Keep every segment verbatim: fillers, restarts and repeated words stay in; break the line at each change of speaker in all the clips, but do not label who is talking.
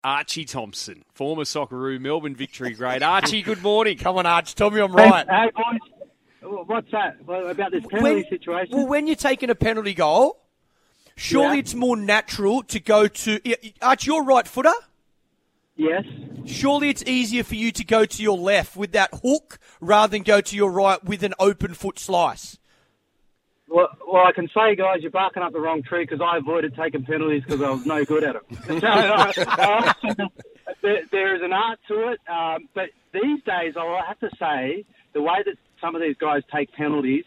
Archie Thompson, former Socceroo Melbourne Victory grade. Archie, good morning.
Come on, Arch. Tell me I'm right.
Hey, boys. What's that? Well, about this penalty
when,
situation?
Well, when you're taking a penalty goal, surely
Yeah.
it's more natural to go to... Arch, you're right footer?
Yes.
Surely it's easier for you to go to your left with that hook rather than go to your right with an open foot slice.
Well, well, I can say, guys, you're barking up the wrong tree because I avoided taking penalties because I was no good at them. uh, there, there is an art to it, um, but these days I have to say the way that some of these guys take penalties,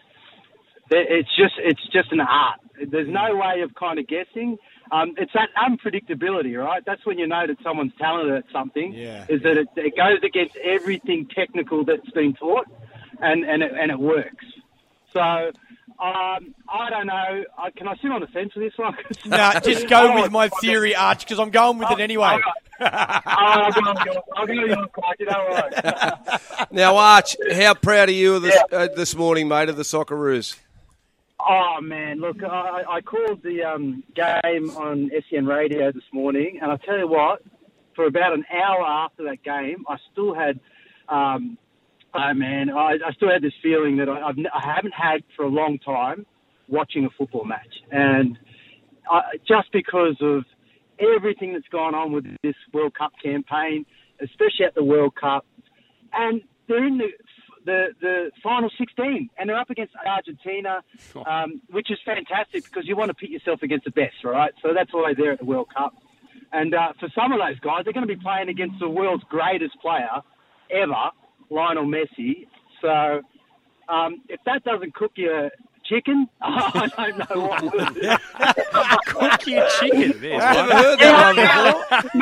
it's just it's just an art. There's no way of kind of guessing. Um, it's that unpredictability, right? That's when you know that someone's talented at something.
Yeah,
is that it, it goes against everything technical that's been taught, and and it, and it works. So. Um, I don't know. I, can I sit on the fence with this one?
Nah, just go with my theory, Arch, because I'm going with it anyway.
I'll go with yours. I'll go with yours, Clark. You know what?
Now, Arch, how proud are you of this, uh, this morning, mate, of the Socceroos?
Oh, man, look, I, I called the um, game on S E N Radio this morning, and I'll tell you what, for about an hour after that game, I still had... Um, Oh, man, I, I still had this feeling that I, I've, I haven't had for a long time watching a football match. And I, just because of everything that's gone on with this World Cup campaign, especially at the World Cup, and they're in the the, the final sixteen, and they're up against Argentina, um, which is fantastic because you want to pit yourself against the best, right? So that's why they're at the World Cup. And uh, for some of those guys, they're going to be playing against the world's greatest player ever, Lionel Messi. So um, if that doesn't cook you chicken, I don't know what will.
Cook your chicken. There's
I haven't
one.
heard that one before.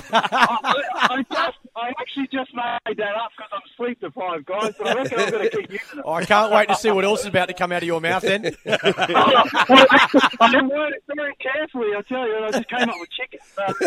I, I, just, I actually just made that up because I'm sleep deprived, guys, but I reckon I'm going to keep using it.
Oh, I can't wait to see what else is about to come out of your mouth then.
Well, I word it very carefully, I tell you, and I just came up with chicken.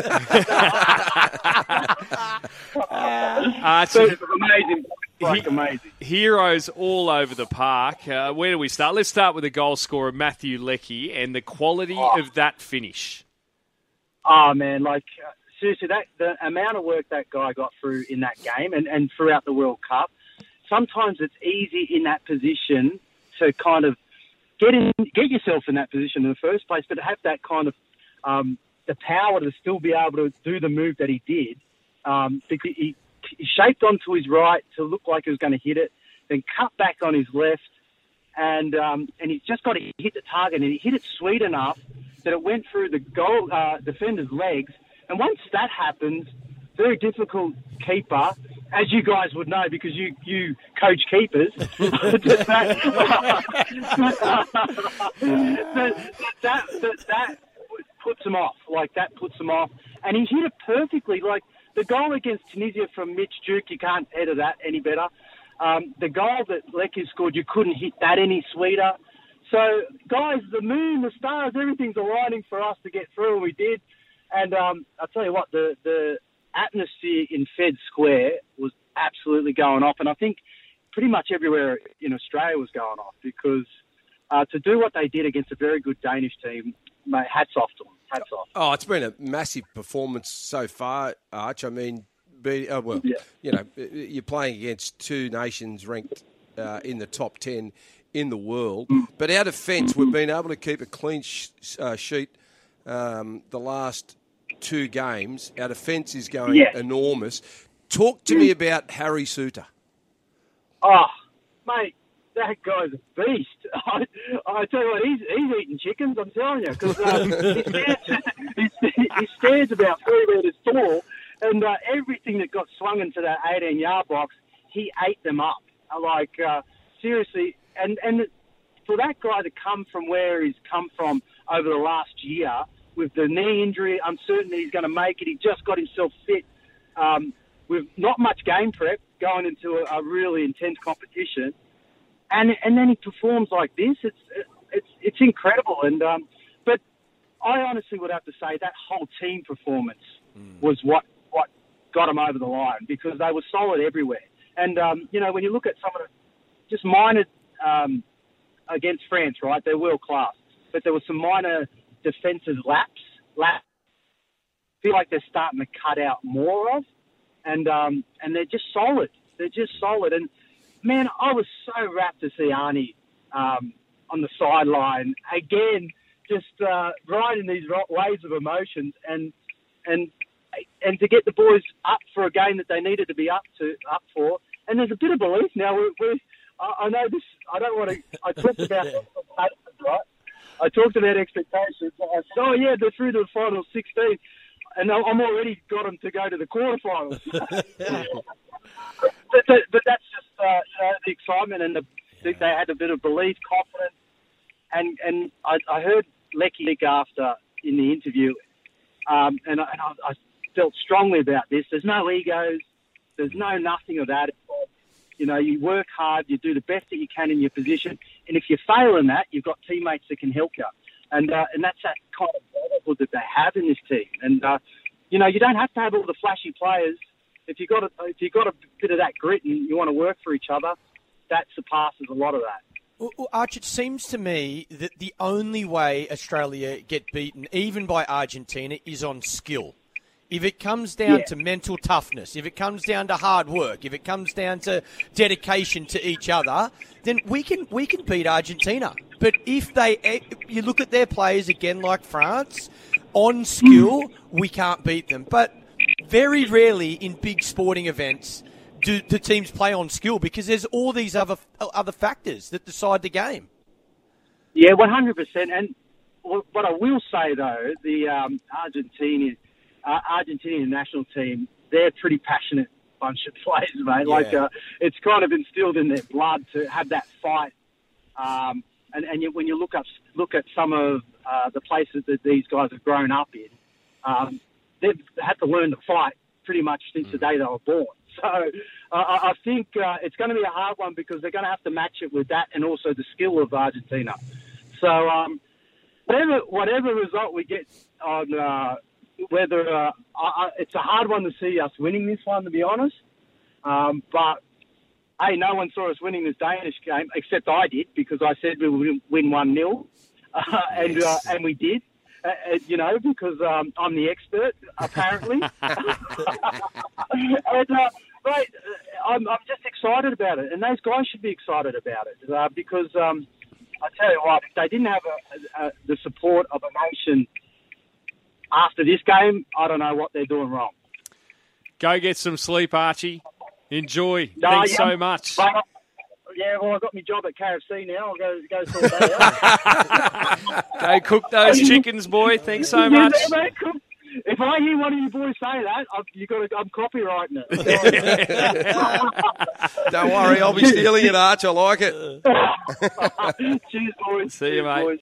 Archie,
So it's amazing. Like amazing.
heroes all over the park. Uh, where do we start? Let's start with the goal scorer, Matthew Leckie, and the quality
Oh.
of that finish.
Oh, man, like, uh, seriously, that the amount of work that guy got through in that game and, and throughout the World Cup, sometimes it's easy in that position to kind of get in, get yourself in that position in the first place, but have that kind of um, the power to still be able to do the move that he did. Um, because he, he shaped onto his right to look like he was going to hit it, then cut back on his left, and um, and he's just got to hit the target, and he hit it sweet enough that it went through the goal uh, defender's legs. And once that happens, very difficult keeper, as you guys would know because you, you coach keepers, that, that, that, that, that puts him off. Like, that puts him off. And he hit it perfectly. Like, the goal against Tunisia from Mitch Duke, you can't edit that any better. Um, the goal that Leckie scored, you couldn't hit that any sweeter. So, guys, the moon, the stars, everything's aligning for us to get through, and we did. And um, I'll tell you what, the, the atmosphere in Fed Square was absolutely going off. And I think pretty much everywhere in Australia was going off because uh, to do what they did against a very good Danish team, mate, hats off to them. Hats off.
Oh, it's been a massive performance so far, Arch. I mean, be, uh, well,
Yeah.
you know, you're playing against two nations ranked uh, in the top ten in the world. But our defence, we've been able to keep a clean sh- uh, sheet um, the last two games. Our defence is going
Yeah.
enormous. Talk to me about Harry Suter.
Oh, mate, that guy's a beast. I, I tell you what, he's, he's eating chickens, I'm telling you, because um, he, stands, he, he stands about three metres tall, and uh, everything that got swung into that eighteen-yard box, he ate them up. Like, uh, seriously, and, and for that guy to come from where he's come from over the last year, with the knee injury, uncertain that he's going to make it, he just got himself fit um, with not much game prep, going into a, a really intense competition, and and then he performs like this. It's it's it's incredible. And um, but I honestly would have to say that whole team performance mm. was what what got him over the line because they were solid everywhere. And um, you know, when you look at some of the just minor um, against France, right? They're world class, but there were some minor defensive lapse lapse. feel like they're starting to cut out more of, and um, and they're just solid. They're just solid. And man, I was so rapt to see Arnie um, on the sideline again, just uh, riding these waves of emotions, and and and to get the boys up for a game that they needed to be up to up for. And there's a bit of belief now. We're, we're, I, I know this. I don't want to. I talked about right. I talked about expectations. I said, "Oh yeah, they're through to the final sixteen," and I'm already got them to go to the quarterfinals. but, but, but that's just uh, you know, the excitement, and the, they had a bit of belief, confidence, and and I, I heard Lecky after in the interview, um, and, I, and I, I felt strongly about this. There's no egos. There's no nothing of that. You know, you work hard, you do the best that you can in your position, and if you fail in that, you've got teammates that can help you. And uh, and that's that kind of brotherhood that they have in this team. And, uh, you know, you don't have to have all the flashy players. If you've got a, if you've got a bit of that grit and you want to work for each other, that surpasses a lot of that.
Well, Arch, it seems to me that the only way Australia get beaten, even by Argentina, is on skill. If it comes down
yeah.
to mental toughness, if it comes down to hard work, if it comes down to dedication to each other, then we can we can beat Argentina. But if they, if you look at their players again, like France, on skill, we can't beat them. But very rarely in big sporting events do the teams play on skill, because there's all these other other factors that decide the game.
Yeah, one hundred percent. And what I will say though, the um, Argentina. Uh, Argentinian national team, they're a pretty passionate bunch of players, mate.
Yeah.
Like, uh, it's kind of instilled in their blood to have that fight. Um, and and you, when you look up, look at some of uh, the places that these guys have grown up in, um, they've had to learn to fight pretty much since mm. the day they were born. So uh, I think uh, it's going to be a hard one, because they're going to have to match it with that and also the skill of Argentina. So um, whatever whatever result we get on. Uh, Whether uh, I, it's a hard one to see us winning this one, to be honest. Um, but hey, no one saw us winning this Danish game except I did, because I said we would win one nil, uh, and uh, and we did. Uh, you know, because um, I'm the expert apparently. and uh, mate, I'm, I'm just excited about it, and those guys should be excited about it uh, because um, I tell you what, if they didn't have a, a, the support of a nation after this game, I don't know what they're doing wrong.
Go get some sleep, Archie. Enjoy.
No,
Thanks
yeah,
so much.
But, yeah, well, I've got my job at K F C now. I'll go, go sort that out.
Go cook those chickens, boy. Thanks so much.
Yeah, mate, cook. If I hear one of you boys say that, I've, you got to, I'm copywriting it.
Don't worry, I'll be stealing it, Arch. I like it.
Cheers, boys.
See you,
Cheers,
mate.
Boys.